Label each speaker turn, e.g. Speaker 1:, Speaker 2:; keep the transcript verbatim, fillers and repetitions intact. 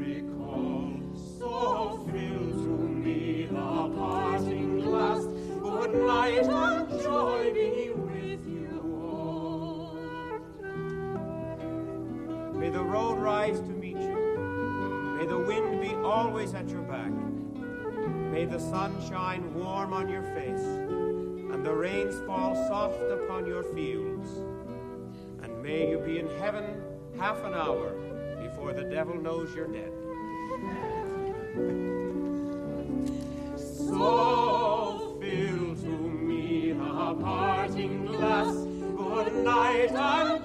Speaker 1: recall. So fill to me the parting glass. Good night and joy be with you all. May the road rise to meet you. May the wind be always at your back. May the sun shine warm on your face, and the rains fall soft upon your fields. And may you be in heaven half an hour before the devil knows you're dead. So fill to me the parting glass. Good night and